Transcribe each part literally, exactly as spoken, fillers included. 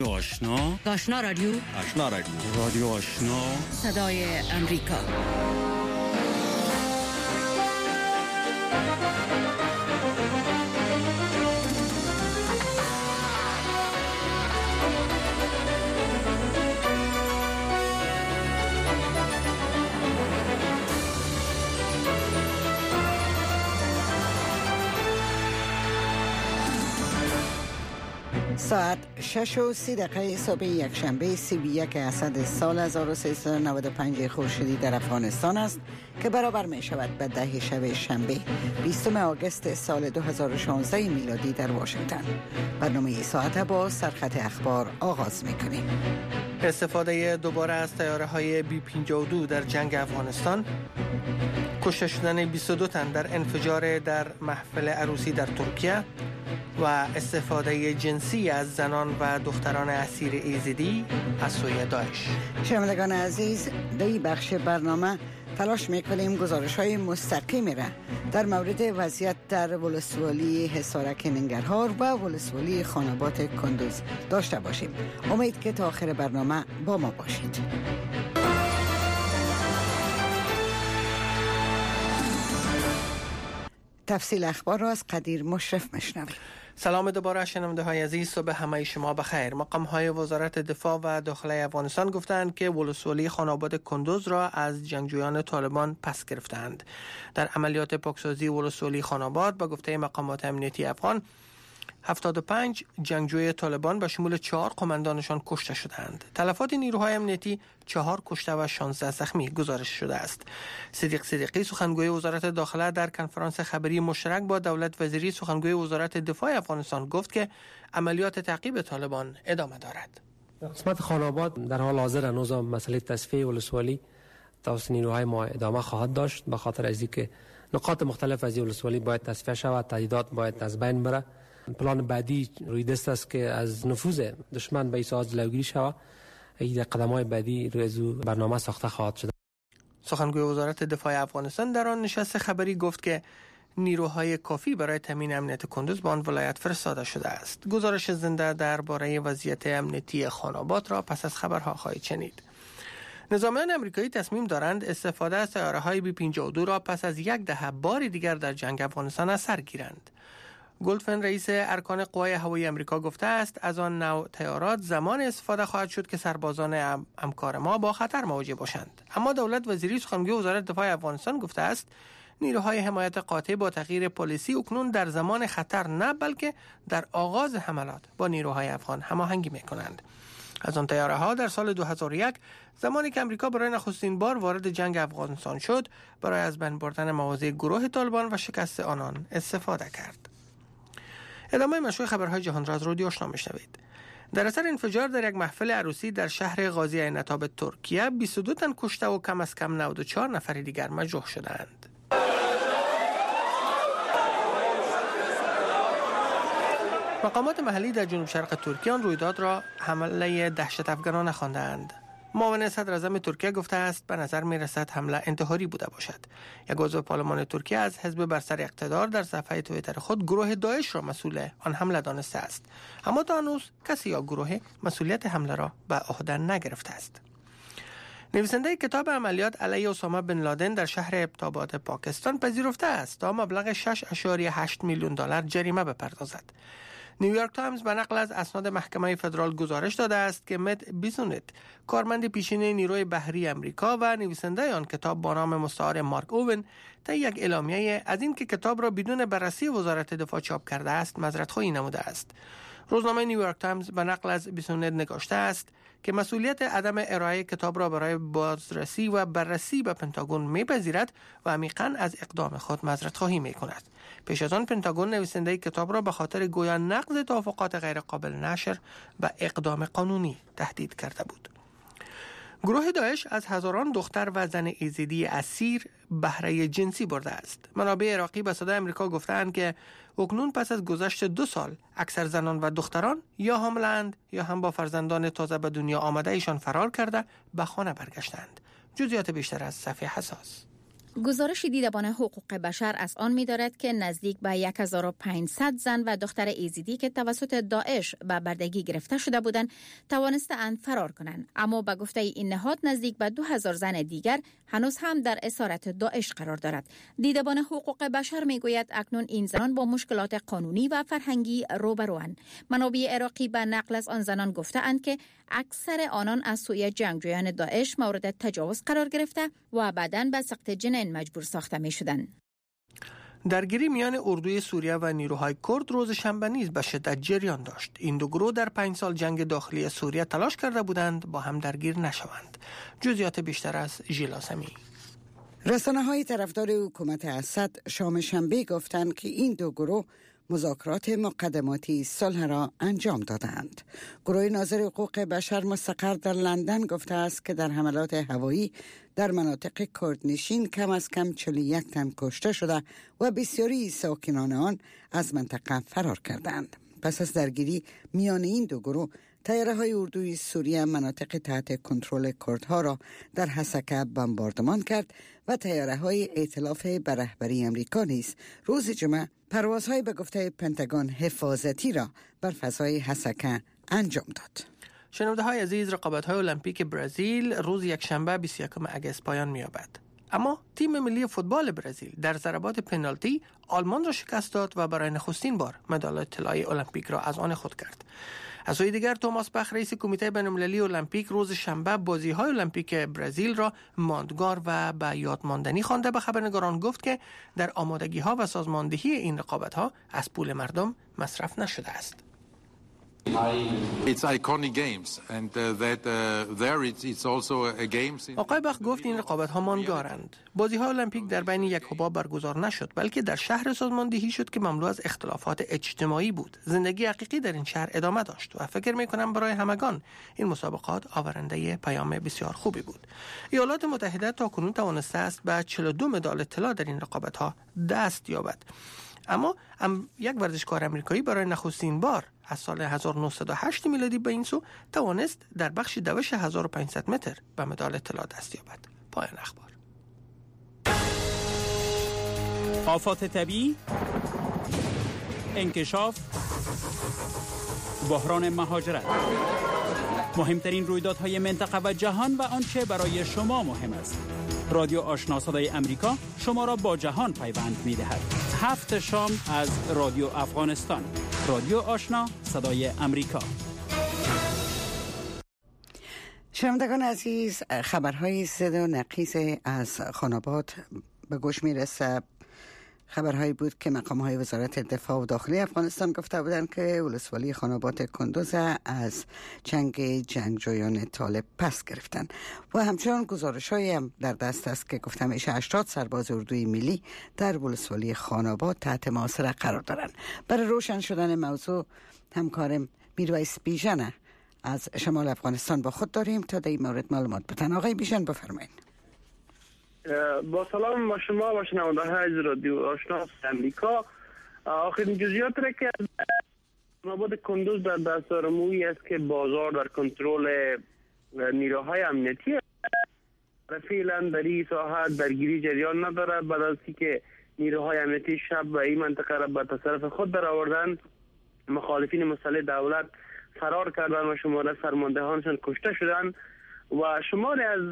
آشنا آشنا رادیو آشنا رادیو رادیو آشنا صدای امریکا. ساعت شش و سی دقیقه صبح یک شنبه سی و یک اسد سال هزار و سیصد و نود و پنج خورشیدی در افغانستان است که برابر می شود به ده شب شنبه بیستم آگوست سال دو هزار و شانزده میلادی در واشنگتن. برنامه ای ساعت با سرخط اخبار آغاز می کنیم. استفاده دوباره از طیاره های بی پنجاه و دو در جنگ افغانستان، کشته شدن بیست و دو تن در انفجار در محفل عروسی در ترکیه و استفاده جنسی از زنان و دختران اسیر ایزدی از سوی داعش. شنوندگان عزیز، در این بخش برنامه تلاش میکنیم گزارش های مستقیمی را در مورد وضعیت در ولسوالی حصارک ننگرهار و ولسوالی خانابات کندوز داشته باشیم. امید که تا آخر برنامه با ما باشید. تفصیل اخبار را از قدیر مشرف مشنویم. سلام دوباره شنونده های عزیز، صبح همه شما بخیر. مقام های وزارت دفاع و داخلی افغانستان گفتند که ولسوالی خاناباد کندوز را از جنگجویان طالبان پس گرفتند. در عملیات پاکسازی ولسوالی خاناباد با گفته مقامات امنیتی افغان، هفتاد و پنج جنگجوی طالبان به شمول چهار قماندانشان کشته شدند. تلفات نیروهای امنیتی چهار کشته و شانزده زخمی گزارش شده است. صدیق صدیقی سخنگوی وزارت داخله در کنفرانس خبری مشترک با دولت وزیری سخنگوی وزارت دفاع افغانستان گفت که عملیات تعقیب طالبان ادامه دارد. قسمت خاناباد در حال حاضر هنوز مسئله تصفیه ولسوالی توسط نیروهای ما ادامه خواهد داشت، به خاطر از اینکه نقاط مختلف از ولسوالی باید تصفیه شود، تهدیدات باید از بین بره. پلان بعدی روی دست است که از نفوذ دشمن به این ساحه جلوگیری شود. این قدم‌های بعدی روی از برنامه ساخته خواهد شد. سخنگوی وزارت دفاع افغانستان در آن نشست خبری گفت که نیروهای کافی برای تامین امنیت کندوز به آن ولایت فرستاده شده است. گزارش زنده درباره وضعیت امنیتی خاناباد را پس از خبرها خواهید شنید. نظامیان امریکایی تصمیم دارند استفاده از طیاره‌های بی پنجاه و دو را پس از یک دهه بار دیگر در جنگ افغانستان از سر گیرند. گولدفن رئیس ارکان قوای هوایی امریکا گفته است از آن نوع طیارات زمان استفاده خواهد شد که سربازان همکار ما با خطر مواجه باشند. اما دولت وزیری سخنگوی وزارت دفاع افغانستان گفته است نیروهای حمایت قاطع با تغییر پالیسی اکنون در زمان خطر نه بلکه در آغاز حملات با نیروهای افغان هماهنگی می‌کنند. از آن طیاره ها در سال دو هزار و یک زمانی که امریکا برای نخستین بار وارد جنگ افغانستان شد برای از بین بردن مواضع گروه طالبان و شکست آنان استفاده کرد. ادامه مشروع خبرهای جهان را از رادیو آشنا میشنوید. در اثر انفجار در یک محفل عروسی در شهر غازی عین‌تاب ترکیه بیست و دو تن کشته و کم از کم نود و چهار نفر دیگر مجروح شدند. مقامات محلی در جنوب شرق ترکیه آن رویداد را حمله دهشت افکنانه خواندند. معاون صدر اعظم ترکیه گفته است به نظر می رسد حمله انتحاری بوده باشد. یک عضو پارلمان ترکیه از حزب بر سر اقتدار در صفحه توییتر خود گروه داعش را مسئول آن حمله دانسته است، اما تا هنوز کسی یا گروه مسئولیت حمله را به عهده نگرفته است. نویسنده کتاب عملیات علیه اسامه بن لادن در شهر ابتاباد پاکستان پذیرفته است تا مبلغ شش ممیز هشت میلیون دلار جریمه بپردازد. نیویورک تایمز به نقل از اسناد محکمه فدرال گزارش داده است که مت بیسونت، کارمند پیشین نیروی بحری امریکا و نویسنده آن کتاب با نام مستعار مارک اوون، طی یک اعلامیه از این که کتاب را بدون بررسی وزارت دفاع چاپ کرده است معذرت‌خواهی نموده است. روزنامه نیویورک تایمز به نقل از بیسونت نگاشته است که مسئولیت عدم ارائه کتاب را برای بازرسی و بررسی به پنتاگون می‌پذیرد و عمیقاً از اقدام خود معذرت‌خواهی می‌کند. پیش از آن پنتاگون نویسنده کتاب را به خاطر گویا نقض توافقات غیرقابل نشر و اقدام قانونی تهدید کرده بود. گروه داعش از هزاران دختر و زن ایزدی اسیر بهره جنسی برده است. منابع عراقی به صدای آمریکا گفتند که اکنون پس از گذشت دو سال اکثر زنان و دختران یا حامله‌اند یا هم با فرزندان تازه به دنیا آمده ایشان فرار کرده به خانه برگشتند. جزئیات بیشتر از صفحه حساس. گزارش دیدبان حقوق بشر از آن می‌دارد که نزدیک به هزار و پانصد زن و دختر ایزیدی که توسط داعش به بردگی گرفته شده بودند توانستند فرار کنند، اما به گفته این نهاد نزدیک به دو هزار زن دیگر هنوز هم در اسارت داعش قرار دارد. دیدبان حقوق بشر می‌گوید اکنون این زنان با مشکلات قانونی و فرهنگی روبروند. منابع عراقی به نقل از آن زنان گفته‌اند که اکثر آنان از سوی جنگجویان داعش مورد تجاوز قرار گرفته و بعداً به سقط جنین مجبور ساخته می شدن. درگیری میان اردوی سوریه و نیروهای کرد روز شنبه نیز به شدت جریان داشت. این دو گروه در پنج سال جنگ داخلی سوریه تلاش کرده بودند با هم درگیر نشوند. جزئیات بیشتر از ژیلاسمی. رسانه های طرفدار حکومت اسد شام شنبه گفتند که این دو گروه مذاکرات مقدماتی صلح را انجام دادند. گروه ناظر حقوق بشر مستقر در لندن گفته است که در حملات هوایی در مناطق کردنشین کم از کم چهل و یک تن کشته شده و بسیاری ساکنان آن از منطقه فرار کردند. پس از درگیری میان این دو گروه، طیاره های اردوی سوریه مناطق تحت کنترل کردها را در حسکه بمباردمان کرد و طیاره های ائتلاف به رهبری امریکا نیز روز جمعه پروازهای به گفته پنتاگون حفاظتی را بر فضای حسکه انجام داد. شنونده های عزیز، رقابت های المپیک برزیل روز یکشنبه بیست و یکم اگست پایان می‌یابد. اما تیم ملی فوتبال برزیل در ضربات پنالتی آلمان را شکست داد و برای نخستین بار مدال طلای المپیک را از آن خود کرد. از سوی دیگر توماس بخ رئیس کمیته بین‌المللی المپیک روز شنبه بازی‌های المپیک برزیل را ماندگار و به یاد ماندنی خوانده. به خبرنگاران گفت که در آمادگی‌ها و سازماندهی این رقابت‌ها از پول مردم مصرف نشده است. It's iconic games and uh, that uh, there it's, it's also a games. آقای بخ گفت این رقابت‌ها ماندگارند. بازی‌های المپیک در بین یک حباب برگزار نشد، بلکه در شهر سازماندهی شد که مملو از اختلافات اجتماعی بود. زندگی حقیقی در این شهر ادامه داشت و فکر می‌کنم برای همگان این مسابقات آورنده پیام بسیار خوبی بود. ایالات متحده تاکنون توانسته است به چهل و دو مدال طلا در این رقابت‌ها دست یابد. اما ام یک ورزشکار امریکایی برای نخستین بار از سال هزار و نهصد و هشت میلادی به این سو توانست در بخش دوش هزار و پانصد متر به مدال طلا دست یابد. پایان اخبار. آفات طبیعی، انکشاف، بحران مهاجرت، مهمترین رویدادهای منطقه و جهان و آنچه برای شما مهم است. رادیو آشنا صدای امریکا شما را با جهان پیوند می‌دهد. هفت شام از رادیو افغانستان. رادیو آشنا صدای امریکا. شنوندگان عزیز، خبرهای زد و نقیز از خاناباد به گوش میرسه. خبرهایی بود که مقام‌های وزارت دفاع و داخلی افغانستان گفته بودند که ولسوالی خاناباد کندوز از جنگ جنگجویان طالب پس گرفتن و همچنان گزارش‌هایی هم در دست است که گفته میشه هشتاد سرباز اردوی ملی در ولسوالی خاناباد تحت محاصره قرار دارند. برای روشن شدن موضوع همکارم میرویس بیژن از شمال افغانستان با خود داریم تا در این مورد معلومات بدن. آقای بیژن بفرمایید. با سلام با شما و شنونده های رادیو آشنا امریکا. آخرین جزئیات را که از خاناباد کندوز در دستور مویی است که بازار در کنترل نیروهای امنیتی فعلا در این ساحه درگیری جریان ندارد. بعد از اینکه نیروهای امنیتی شب و این منطقه را به تصرف خود در آوردند، مخالفین مسلح دولت فرار کردند و شمار فرماندهانشان کشته شدند و شماری از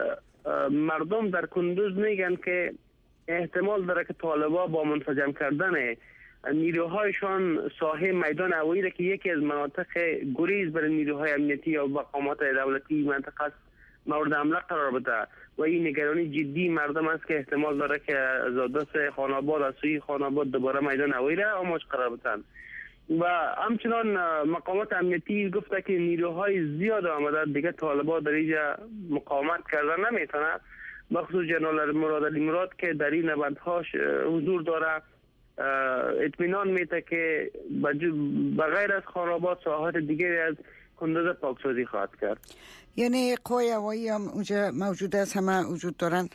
مردم در کندوز میگن که احتمال داره که طالبا با منسجم کردن نیروهایشان ساحه میدان هوایی که یکی از مناطق گریز برای نیروهای امنیتی یا مقامات دولتی منطقه است مورد حمله قرار بده و این نگرانی جدی مردم است که احتمال داره که از دست خاناباد از سوی خاناباد دوباره میدان هوایی را آماج قرار بدن. و همچنان مقامات امنیتی گفته که نیروهای زیاد آمده دیگه طالبان در اینجا مقاومت کردن نمیتونه، بخصوص جنرال مراد علی مراد که در این نبردهاش حضور داره اطمینان میده که بغیر از خرابات ساحات دیگری از کندوز پاکسازی خواهد کرد. یعنی قوای هوایی هم اونجا موجود است، همه وجود دارن؟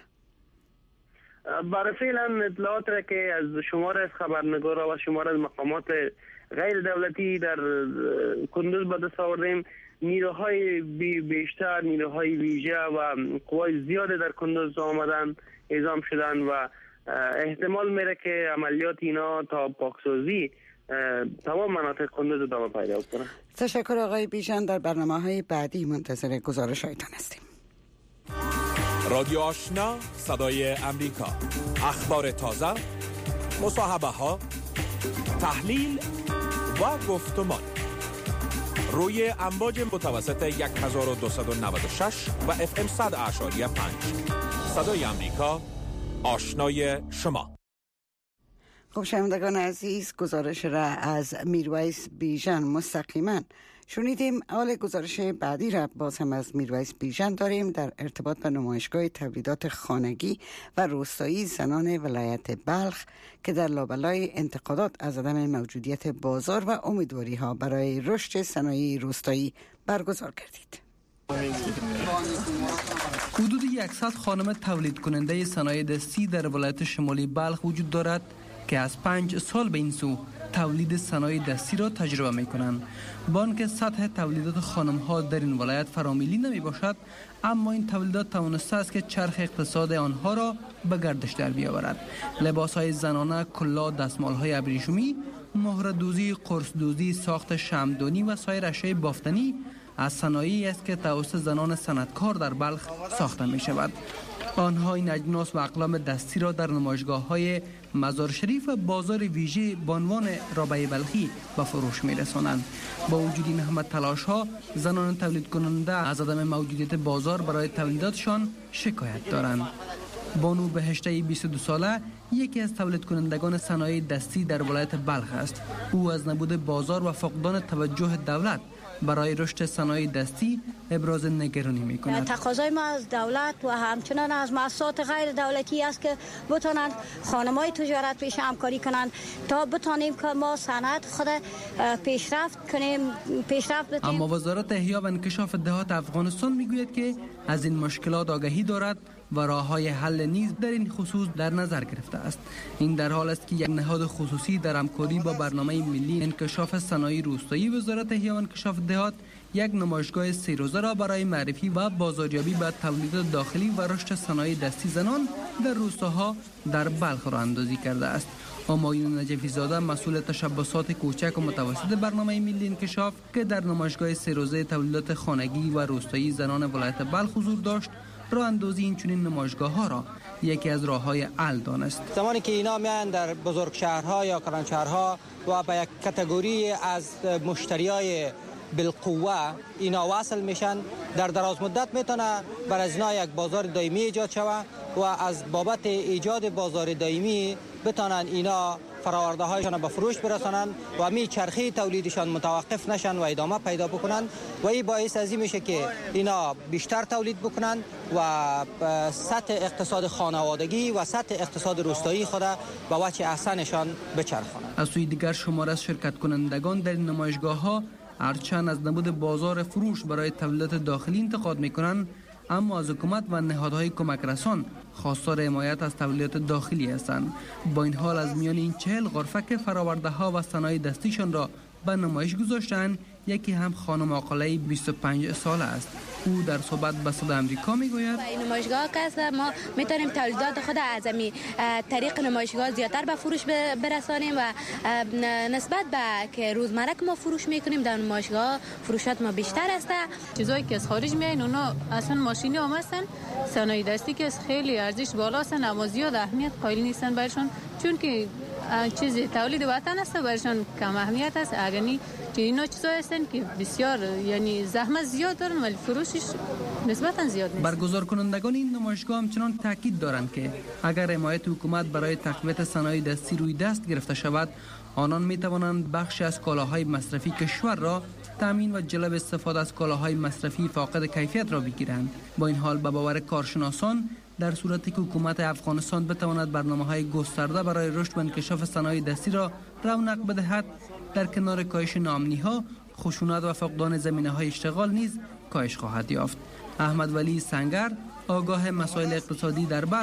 برای فعلا اطلاعات را که از شمار از خبرنگارا و شمار از مقامات غیر دولتی در کندوز به دست آوردیم، نیروهای بیشتر، نیروهای ویژه و قوای زیاد در کندوز آمدن. اعزام شدن و احتمال میره که عملیات اینا تا پاکسازی تمام مناطق کندوز ادامه پیدا کنه. تشکر آقای بیژن. در برنامه‌های بعدی منتظر گزارش‌هایتان هستیم. رادیو آشنا، صدای امریکا، اخبار تازه، مصاحبه ها، تحلیل و گفتمان روی امواج متوسط هزار و دویست و نود و شش و اف ام صد اعشاری پنج. صدای امریکا، آشنای شما. خب شنوندگان عزیز، گزارش را از میرویس بیژن مستقیما شنیدیم. حال گزارش بعدی را باز هم از میرویس بیژن داریم در ارتباط به نمایشگاه تولیدات خانگی و روستایی زنان ولایت بلخ که در لابلای انتقادات از عدم موجودیت بازار و امیدواری ها برای رشد صنایع روستایی برگزار کردید. حدود صد خانم تولید کننده صنایع دستی در ولایت شمالی بلخ وجود دارد که از پنج سال به این سو تولید صنایع دستی را تجربه می کنند. با آنکه سطح تولیدات خانم ها در این ولایت فرامیلی نمی باشد، اما این تولیدات توانسته است که چرخ اقتصاد آنها را به گردش در بیاورد. لباس های زنانه، کلا، دستمال های ابریشمی، مهره دوزی، قرص دوزی، ساخت شمعدانی و سایر اشیاء بافتنی از صنایعی است که توسط زنان صنعتکار در بلخ ساخته می شود. آنها این اجناس و اقلام دستی را در نمایشگاه های مزار شریف و بازار ویژه با عنوان رابعه بلخی به فروش می رسانند. با وجود این همه تلاش ها، زنان تولید کننده از عدم موجودیت بازار برای تولیداتشان شکایت دارند. بانو بهشته بیست و دو ساله یکی از تولید کنندگان صنایع دستی در ولایت بلخ است. او از نبود بازار و فقدان توجه دولت برای رشد صنایع دستی ابراز نگرانی می‌کند. تقاضای ما از دولت و همچنان از مؤسسات غیر دولتی است که بتوانند خانم‌های تجارت پیش همکاری کنند تا بتانیم که ما صنعت خود پیشرفت کنیم، پیشرفت بدیم. اما وزارت احیا و انکشاف دهات افغانستان میگوید که از این مشکلات آگاهی دارد و راه‌های حل نیز در این خصوص در نظر گرفته است. این در حال است که یک نهاد خصوصی در همکاری با برنامه ملی انکشاف صنایع روستایی وزارت احیا و انکشاف دهات یک نمایشگاه سه روزه را برای معرفی و بازاریابی به تولیدات داخلی و رشد صنایع دستی زنان در روستاها در بلخ راه اندازی کرده است. همایون نجفی زاده مسئول تشبسات کوچک و متوسط برنامه ملی انکشاف که در نمایشگاه سه روزه تولیدات خانگی و روستایی زنان ولایت بلخ حضور داشت، راه اندازی این چنین نمایشگاه ها را یکی از راه‌های حل دانست. زمانی که اینا میان در بزرگ شهرها یا کلان شهرها و به یک کاتگوری از مشتریای بالقوه اینا واصل میشن، در دراز مدت میتونه بر از اینا یک بازار دائمی ایجاد شود و از بابت ایجاد بازار دائمی بتونن اینا فراورده هایشان به فروش برسانن و می چرخه تولیدشان متوقف نشن و ادامه پیدا بکنن و این باعث از این میشه که اینا بیشتر تولید بکنن و سطح اقتصاد خانوادگی و سطح اقتصاد روستایی خود به وجه احسنشان بچرخانند. از سوی دیگر شمار از شرکت کنندگان در این نمایشگاه ها هرچند از نبود بازار فروش برای تولیدات داخلی انتقاد میکنن، اما از حکومت و نهادهای کمک رسان خواستار حمایت از تولیدات داخلی هستند. با این حال از میان این چهل غرفه که فراورده ها و صنایع دستیشان را به نمایش گذاشتند، یکی هم خانم عاقله بیست و پنج ساله است. او در صحبت به صدای امریکا میگوید این نمایشگاه که ما میتونیم تولیدات خود از این طریق نمایشگاه زیادتر به فروش برسانیم و نسبت به که روزمره که ما فروش میکنیم در نمایشگاه فروشات ما بیشتر است. چیزایی که از خارج میایین اونا اصلا ماشینی هم هستن، صنایع دستی که خیلی ارزش بالا هستن اما زیاد اهمیت قائل نیستن برشون، چون که چیزی تولید وطن است برشون کم اهمیت است. اگرنی که اینا چیزا هستن که بسیار یعنی زحمت زیاد دارن ولی فروشش نسبتا زیاد نیست. برگزار کنندگان این نمایشگاه همچنان تاکید دارند که اگر حمایت حکومت برای تقویت صنایع دستی روی دست گرفته شود، آنان می توانند بخشی از کالاهای مصرفی کشور را تامین و جلب استفاده از کالاهای مصرفی فاقد کیفیت را بگیرند. با این حال به باور کارشناسان، در صورتی که حکومت افغانستان بتواند برنامه‌های گسترده برای رشد و انکشاف صنایع دستی را رونق بدهد، در کنار کاهش ناامنی‌ها، خشونت و فقدان زمینه‌های اشتغال نیز کاهش خواهد یافت. احمد ولی سنگر، آگاه مسائل اقتصادی در بلخ،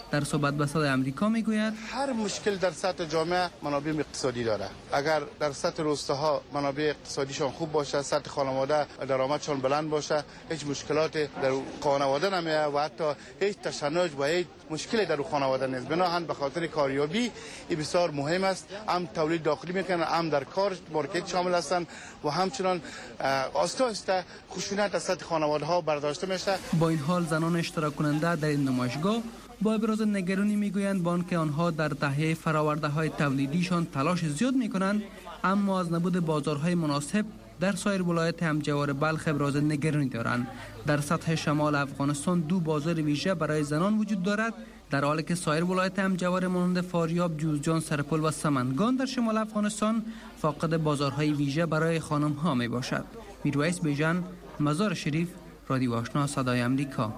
در صحبت با صدای آمریکا میگوید هر مشکل در سطح جامعه منابع اقتصادی داره. اگر در سطح روستاها منابع اقتصادیشان خوب باشه، سطح خانواده درآمدشان بلند باشه، هیچ مشکلات در خانواده نمیه و حتی هیچ تشنج و هیچ مشکلی در خانواده نیست. بنابراین به خاطر کاریابی این بسیار مهم است. هم تولید داخلی میکنن، هم در کار مارکت شامل هستند و همچنان آسته آسته خشونت از سطح خانواده ها برداشته میشه. با این حال زنان اشتراک کننده در این نمایشگاه با ابراز نگرانی میگویند با آنکه آنها در تهیه فراورده های تولیدیشان تلاش زیاد میکنند، اما از نبود بازارهای مناسب در سایر ولایت همجوار بلخ ابراز نگرانی دارند. در سطح شمال افغانستان دو بازار ویژه برای زنان وجود دارد، در حالی که سایر ولایت همجوار مانند فاریاب، جوزجان، سرپل و سمنگان در شمال افغانستان فاقد بازارهای ویژه برای خانم ها می باشد. میرویس بیژن، مزار شریف، رادیو آشنا صدای آمریکا.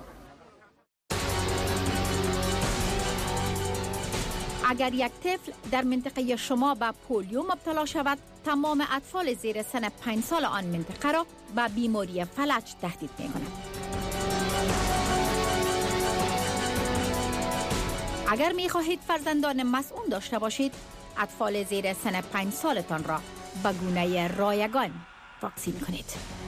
اگر یک طفل در منطقه شما به پولیو مبتلا شود، تمام اطفال زیر سن پنج سال آن منطقه را به بیماری فلج تهدید می کند. اگر می خواهید فرزندان مسئول داشته باشید، اطفال زیر سن پنج سالتان را به گونه رایگان واکسین کنید.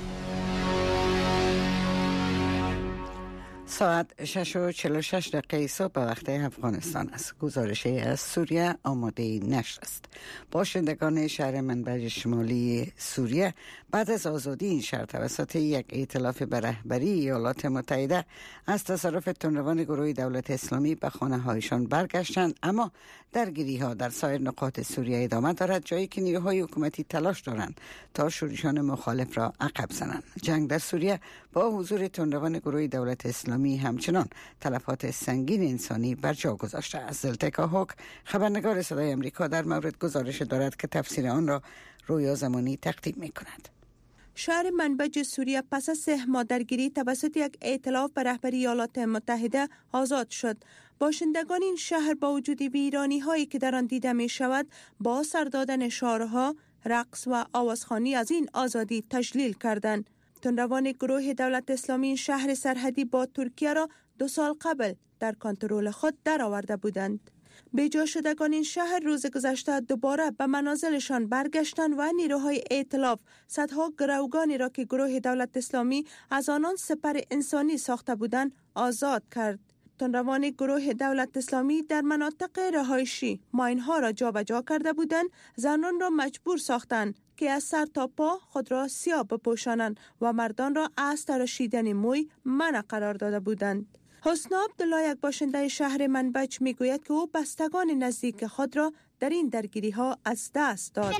ساعت شش و چهل و شش دقیقه صبح به وقت افغانستان است. گزارشی از سوریه آماده نشر است. باشندگان شهر منبج شمالی سوریه بعد از آزادی این شهر توسط یک ائتلاف به رهبری ایالات متحده از تصرف تندروان گروه دولت اسلامی به خانه هایشان برگشتند، اما درگیری ها در سایر نقاط سوریه ادامه دارد، جایی که نیروهای حکومتی تلاش دارند تا شورشیان مخالف را عقب زنند. جنگ در سوریه با حضور تندروان گروه دولت اسلامی همچنان تلفات سنگین انسانی بر جا گذاشته است. زلتکا هوک، خبرنگار صدای آمریکا، در مورد گزارش دارد که تفسیر آن را رویا زمانی تقدیم می کند. شهر منبج سوریه پس از سه ماه درگیری توسط یک ائتلاف به رهبری ایالات متحده آزاد شد. باشندگان این شهر با وجود ویرانی هایی که در آن دیده می شود، با سر دادن شعارها، رقص و آوازخوانی از این آزادی تجلیل کردند. تندروان گروه دولت اسلامی این شهر سرحدی با ترکیه را دو سال قبل در کنترل خود درآورده بودند. بیجا شدگان این شهر روز گذشته دوباره به منازلشان برگشتند و نیروهای ائتلاف صدها گروگانی را که گروه دولت اسلامی از آنان سپر انسانی ساخته بودند آزاد کرد. تندروان گروه دولت اسلامی در مناطق رهایشی ماینها را جابجا کرده بودند، زنان را مجبور ساختند که از سر تا پا خود را سیاه بپوشانند و مردان را از تراشیدن موی منع قرار داده بودند. حسنا عبدالله، یک باشنده شهر منبج، میگوید که او بستگان نزدیک خود را در این درگیری ها از دست داد.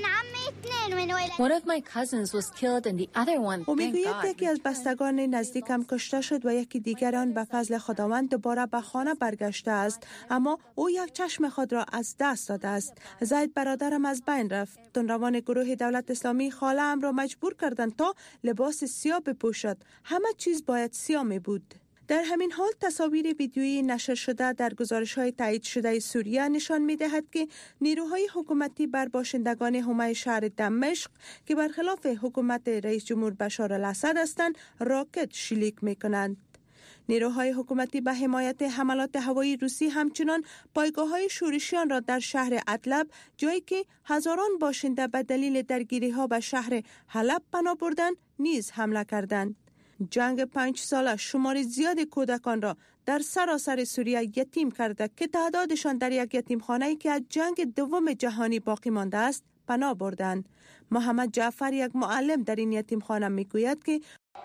او میگوید یکی از بستگان نزدیکم کشته شد و یکی دیگر آن به فضل خداوند دوباره به خانه برگشته است، اما او یک چشم خود را از دست داده است. زید برادرم از بین رفت. تندروان گروه دولت اسلامی خاله ام را مجبور کردند تا لباس سیاه بپوشد. همه چیز باید سیاه می بود. در همین حال تصاویر ویدیویی نشر شده در گزارش‌های تایید شده سوریه نشان می‌دهد که نیروهای حکومتی بر باشندگان حومه شهر دمشق که برخلاف حکومت رئیس جمهور بشار الاسد هستند راکت شلیک می‌کنند. نیروهای حکومتی به حمایت حملات هوایی روسی همچنان پایگاه‌های شورشیان را در شهر ادلب، جایی که هزاران باشنده به دلیل درگیری‌ها به شهر حلب پناه بردند، نیز حمله کردند. جنگ پنج ساله شمار زیاد کودکان را در سراسر سوریه یتیم کرده که تعدادشان در یک یتیمخانه‌ای که از جنگ دوم جهانی باقی مانده است پناه بردند. محمد جعفر، یک معلم در این یتیمخانه، میگوید که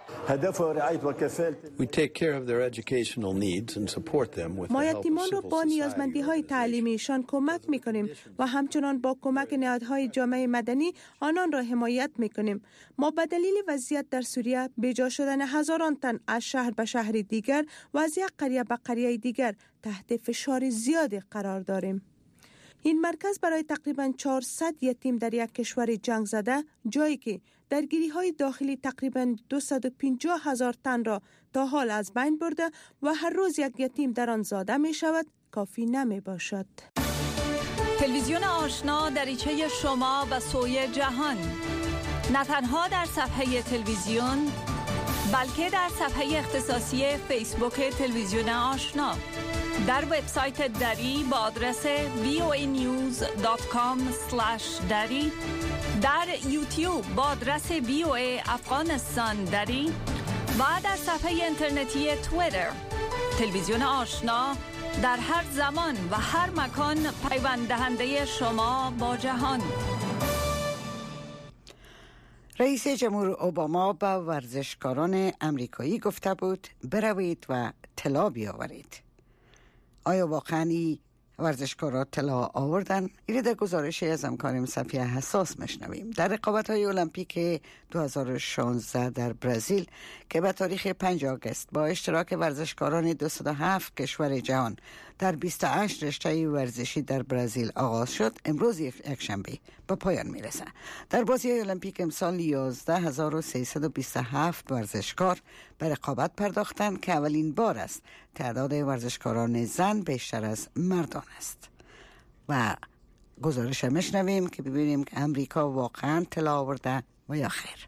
ما یتیمان را با نیازمندی‌های تعلیمیشان کمک می‌کنیم و همچنان با کمک نهادهای جامعه مدنی آنان را حمایت می‌کنیم. ما به دلیل وضعیت در سوریه بیجا شدن هزاران تن از شهر به شهر دیگر و از یک قریه به قریه دیگر تحت فشار زیادی قرار داریم. این مرکز برای تقریباً چهارصد یتیم در یک کشور جنگ زده، جایی که درگیری‌های داخلی تقریباً دویست و پنجاه هزار تن را تا حال از بین برده و هر روز یک یتیم در آن زاده می شود، کافی نمی باشد. تلویزیون آشنا دریچه شما و سوی جهان، نه تنها در صفحه تلویزیون بلکه در صفحه اختصاصی فیسبوک تلویزیون آشنا، در وبسایت دری با آدرس وی او ای نیوز دات کام اسلش دری، در یوتیوب با آدرس وی او ای افغانستان دری و در صفحه اینترنتی توییتر. تلویزیون آشنا در هر زمان و هر مکان پیوند دهنده شما با جهان. رئیس جمهور اوباما به ورزشکاران امریکایی گفته بود بروید و طلا بیاورید. آیا واقعا ورزشکاران طلا آوردن؟ این در گزارشی از همکارم صفیه حساس مشنویم. در رقابت‌های المپیک دو هزار و شانزده در برزیل که به تاریخ پنجم آگوست با اشتراک ورزشکاران دویست و هفت کشور جهان در بیست و هشت رشته ورزشی در برزیل آغاز شد، امروز یک شنبه به پایان میرسه. در بازی المپیک امسال یازده هزار و سیصد و بیست و هفت ورزشکار به رقابت پرداختند که اولین بار است تعداد ورزشکاران زن بیشتر از مردان است. و گزارش مشنویم که ببینیم که امریکا واقعا طلا آورده و یا خیر.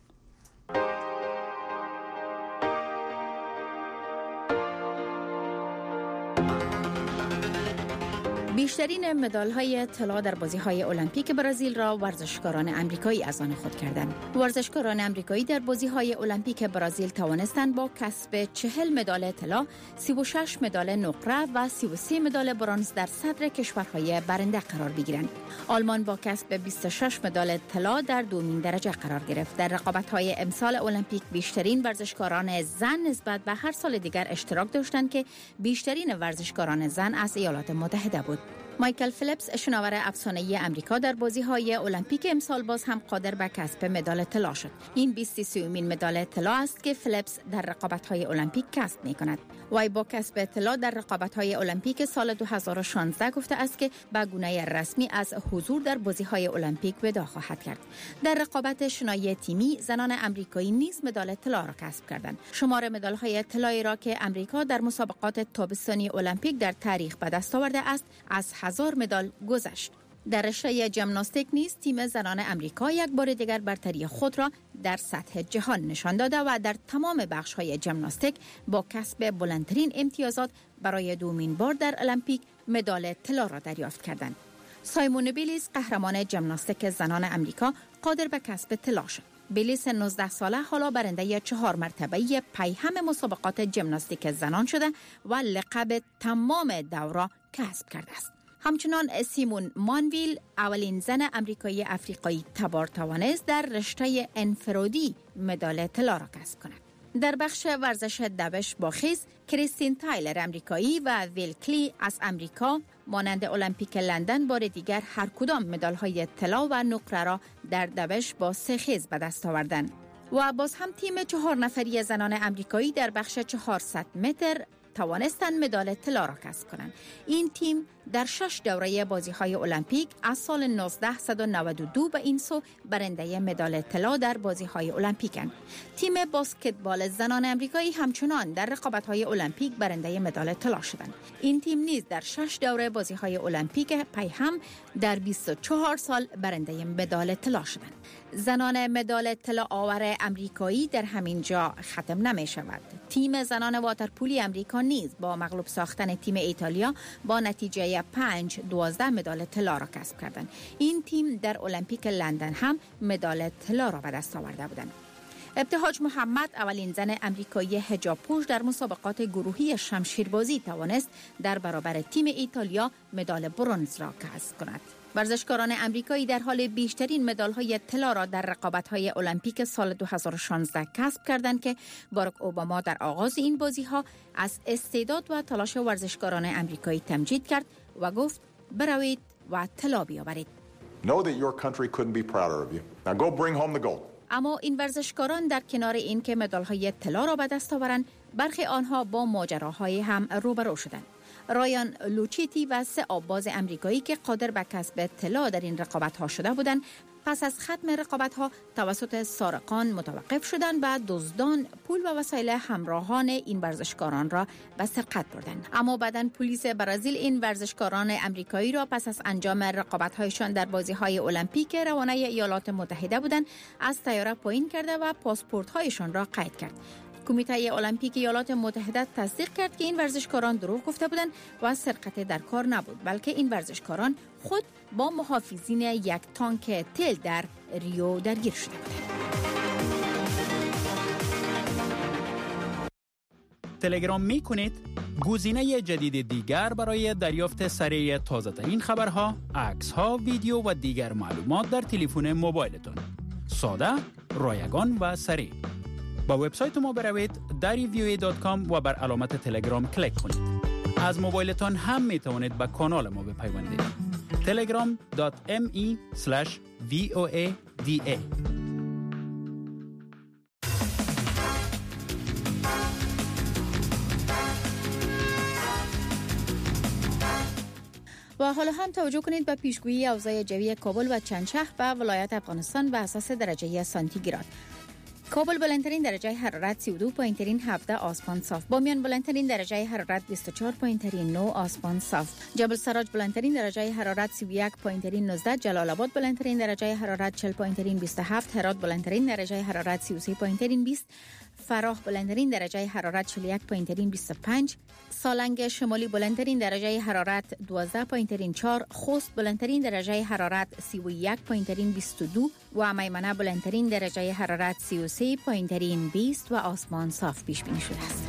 بیشترین مدال‌های طلا در بازی‌های المپیک برزیل را ورزشکاران آمریکایی از آن خود کردند. ورزشکاران آمریکایی در بازی‌های المپیک برزیل توانستند با کسب چهل مدال طلا، سی و شش مدال نقره و سی و سه مدال برنز در صدر کشورهای برنده قرار بگیرند. آلمان با کسب بیست و شش مدال طلا در دومین درجه قرار گرفت. در رقابت‌های امسال المپیک بیشترین ورزشکاران زن نسبت به هر سال دیگر اشتراک داشتند که بیشترین ورزشکاران زن از ایالات متحده بود. مایکل فیلیپس شناور افسانه‌ای آمریکا در بازی‌های المپیک امسال باز هم قادر به کسب مدال طلا شد. این بیست و سومین مدال طلا است که فیلیپس در رقابت‌های المپیک کسب می‌کند. وی با کسب طلا در رقابت‌های المپیک سال دو هزار و شانزده گفته است که به گونه رسمی از حضور در بازی‌های المپیک وداع خواهد کرد. در رقابت شنای تیمی زنان آمریکایی نیز مدال طلا را کسب کردند. شمار مدال‌های طلایی را که آمریکا در مسابقات تابستانی المپیک در تاریخ به دست آورده است از هزار مدال گذشت. در رشته ژیمناستیک نیز تیم زنان آمریکا یک بار دیگر برتری خود را در سطح جهان نشان داده و در تمام بخش‌های ژیمناستیک با کسب بلندترین امتیازات برای دومین بار در المپیک مدال طلا را دریافت کردند. سایمون بیلیس قهرمان ژیمناستیک زنان آمریکا قادر به کسب طلا شد. بیلیس نوزده ساله حالا برنده چهار مرتبه پیهم مسابقات ژیمناستیک زنان شده و لقب تمام دوره کسب کرده است. همچنان سیمون مانویل اولین زن آمریکایی افریقایی تبار توانست در رشته انفرادی مدال طلا را کسب کند. در بخش ورزش دوش با خیز، کریستین تایلر آمریکایی و ویل کلی از آمریکا مانند المپیک لندن بار دیگر هر کدام مدال‌های طلا و نقره را در دوش با سه خیز به دست آوردند. و باز هم تیم چهار نفری زنان آمریکایی در بخش چهارصد متر توانستند مدال طلا را کسب کنند. این تیم در شش دوره بازی‌های المپیک از سال نوزده نود و دو به این سو برنده مدال طلا در بازی‌های المپیکند. تیم بسکتبال زنان آمریکایی همچنان در رقابت‌های المپیک برنده مدال طلا شدند. این تیم نیز در شش دوره بازی‌های المپیک پیهم در بیست و چهار سال برنده مدال طلا شدند. زنان مدال طلا آور آمریکایی در همین جا ختم نمی شود. تیم زنان واترپولی آمریکا نیز با مغلوب ساختن تیم ایتالیا با نتیجه پنج دوازده مدال طلا را کسب کردند. این تیم در المپیک لندن هم مدال طلا را به دست آورده بودند. ابتهاج محمد اولین زن آمریکایی حجاب پوش در مسابقات گروهی شمشیربازی توانست در برابر تیم ایتالیا مدال برنز را کسب کند. ورزشکاران آمریکایی در حال بیشترین مدال‌های طلا را در رقابت‌های المپیک سال دو هزار و شانزده کسب کردند که باراک اوباما در آغاز این بازی‌ها از استعداد و تلاش ورزشکاران آمریکایی تمجید کرد و گفت بروید و طلا بیاورید. Know that your country couldn't be prouder of you. Now go bring home the gold. اما این ورزشکاران در کنار این که مدال‌های طلا را به دست آورند، برخی آنها با ماجراهای هم روبرو شدند. رایان لوچیتی و سه آبباز آمریکایی که قادر به کسب طلا در این رقابت‌ها شده بودند، پس از ختم رقابت‌ها توسط سارقان متوقف شدند و دزدان پول و وسایل همراهان این ورزشکاران را به سرقت بردند. اما بعداً پلیس برزیل این ورزشکاران امریکایی را پس از انجام رقابت‌هایشان در بازی‌های المپیک روانه ایالات متحده بودند از طیاره پایین کرده و پاسپورت‌هایشان را قید کرد. کمیته المپیک ایالات متحده تصدیق کرد که این ورزشکاران دروغ گفته بودند و سرقت در کار نبود، بلکه این ورزشکاران خود با محافظین یک تانک تل در ریو درگیر شده بودند. تلگرام می کنید؟ گزینه جدید دیگر برای دریافت سریع تازه‌ترین خبرها، عکس‌ها، ویدیو و دیگر معلومات در تلفن موبایلتان. ساده، رایگان و سریع. با وبسایت ما بروید دری وی او ای دات کام و بر علامت تلگرام کلیک کنید. از موبایلتان هم می توانید به کانال ما بپیوندید. تلگرام دات ام ای اسلش وی او ای دی ای. و حالا هم توجه کنید به پیشگویی اوضاع جوی کابل و چند شهر و ولایت افغانستان به اساس درجه سانتیگراد. کابل بلندترین درجه حرارت سی و دو پایین ترین هفده آسمان صاف. بامیان بلندترین درجه حرارت بیست و چهار پایین ترین نه آسمان صاف. جبل سراج بلندترین درجه حرارت سی و یک پایین ترین نوزده. جلال آباد بلندترین درجه حرارت چهل پایین ترین بیست و هفت. هرات بلندترین درجه حرارت سی و سه پایین ترین بیست. فراه بلندترین درجه حرارت چهل و یک پایین ترین بیست و پنج. سالنگ شمالی بلندترین درجه حرارت دوازده پایین ترین چهار. خوست بلندترین درجه حرارت سی و یک پایین ترین بیست و دو و میمنه بلندترین درجه حرارت سی و سه پایین ترین بیست و آسمان صاف پیش بینی شده است.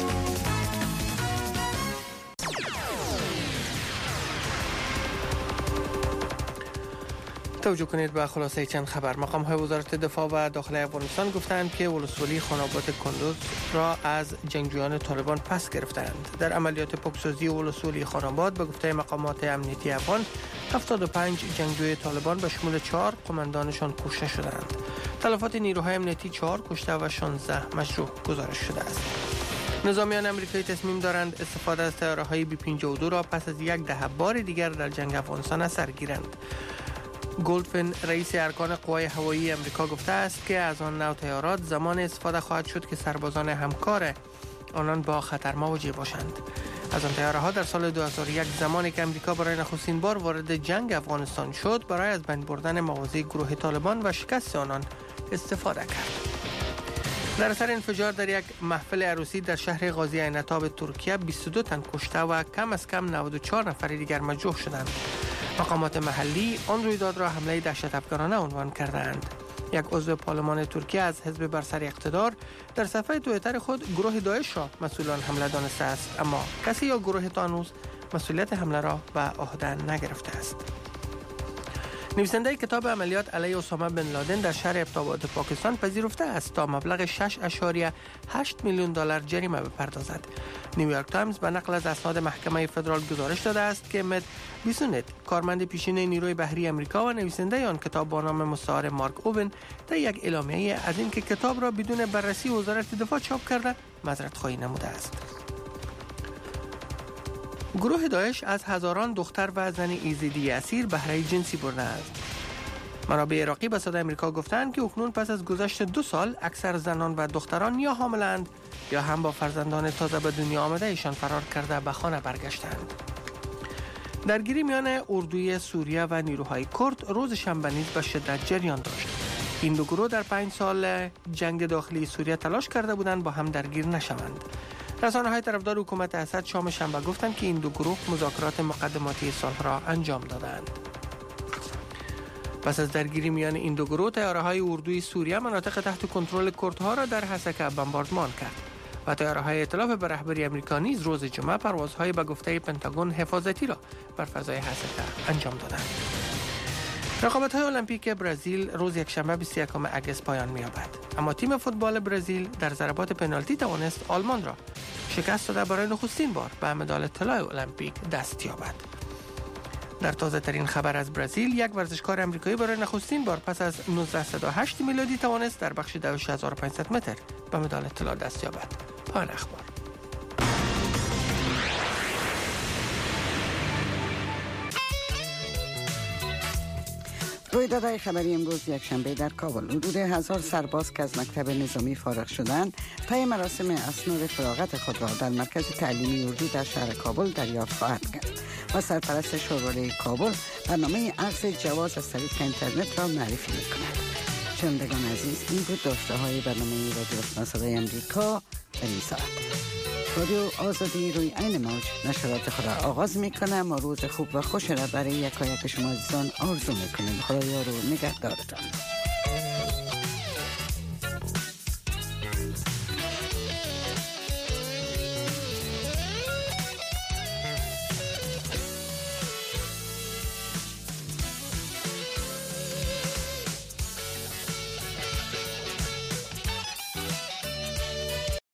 توجه کنید به خلاصه چند خبر. مقام های وزارت دفاع و داخلی افغانستان گفتند که ولسوالی خاناباد کندوز را از جنگجویان طالبان پس گرفتند. در عملیات پاکسازی ولسوالی خاناباد به گفته مقامات امنیتی افغان هفتاد و پنج جنگجوی طالبان به شمول چهار قماندانشان کشته شدند. تلفات نیروهای امنیتی چهار کشته و شانزده مجروح گزارش شده است. نظامیان امریکایی تصمیم دارند استفاده از طیاره‌های بی پنجاه و دو را پس از یک دهه بار دیگر در جنگ افغانستان اثر گیرند. گولدفین رئیس ارکان قوای هوایی امریکا گفته است که از آن نوع طیارات زمان استفاده خواهد شد که سربازان همکار آنان با خطر مواجه باشند. از آن طیاره‌ها در سال دو هزار و یک زمانی که امریکا برای نخستین بار وارد جنگ افغانستان شد برای از بین بردن مواضع گروه طالبان و شکست آنان استفاده کرد. در اثر انفجار در یک محفل عروسی در شهر غازی عین‌تاب ترکیه بیست و دو تن کشته و کم از کم نود و چهار نفر دیگر مجروح شدند. مقامات محلی آن رویداد را حمله دهشت افکارانه عنوان کردند. یک عضو پارلمان ترکیه از حزب بر سر اقتدار در صفحه توییتر خود گروه داعش را مسئولان حمله دانسته است، اما کسی یا گروه هنوز مسئولیت حمله را به عهده نگرفته است. نویسنده کتاب عملیات علیه اسامه بن لادن در شهر ابتاباد پاکستان پذیرفته است تا مبلغ شش ممیز هشت میلیون دلار جریمه بپردازد. نیویورک تایمز به نقل از اسناد محکمه فدرال گزارش داده است که مت بیسونت، کارمند پیشین نیروی بحری امریکا و نویسنده آن کتاب با نام مستعار مارک اوون، در یک اعلامیه از اینکه کتاب را بدون بررسی وزارت دفاع چاپ کرده معذرت خواهی نموده است. گروه داعش از هزاران دختر و زن ایزیدی اسیر بهره جنسی برده است. منابع عراقی به صدای امریکا گفتند که اکنون پس از گذشت دو سال اکثر زنان و دختران یا حاملند یا هم با فرزندان تازه به دنیا آمده ایشان فرار کرده به خانه برگشتند. درگیری میان اردوی سوریه و نیروهای کرد روز شنبه نیز به شدت جریان داشت. این دو گروه در پنج سال جنگ داخلی سوریه تلاش کرده بودند با هم درگیر نشوند. رسانه‌های طرفدار حکومت اسد شام شنبه گفتند که این دو گروه مذاکرات مقدماتی صلح را انجام دادند. پس از درگیری میان این دو گروه، طیاره‌های اردوی سوریه مناطق تحت کنترل کردها را در حسکه بمباردمان کرد و طیاره‌های ائتلاف به رهبری امریکا نیز روز جمعه پروازهای به گفته پنتاگون حفاظتی را بر فضای حسکه انجام دادند. رقابت‌های المپیک برزیل روز یکشنبه بیست و یکم اگست پایان می‌یابد، اما تیم فوتبال برزیل در ضربات پنالتی توانست آلمان را شکست داده برای نخستین بار به مدال طلای المپیک دست یابد. در تازه ترین خبر از برزیل، یک ورزشکار امریکایی برای نخستین بار پس از نوزده صد و هشت میلادی توانست در بخش دوش هزار و پانصد متر به مدال طلا دست یابد. پایان اخبار. رویدادهای خبری امروز یک شنبه در کابل، حدود هزار سرباز که از مکتب نظامی فارغ شدند طی مراسم اسناد فراغت خود را در مرکز تعلیمی اردو در شهر کابل دریافت خواهد کرد و سرپرست شورای کابل برنامه اخذ جواز از طریق اینترنت را معرفی می‌کند. شنوندگان عزیز، این بود داشته های برنامه رادیو آشنا صدای امریکا در این ساعت. رادیو آزادی روی عین موج نشرات خود را آغاز میکنه. ما روز خوب و خوش را برای یکایک شما عزیزان آرزو میکنیم. خدایا رو نگهدارتان.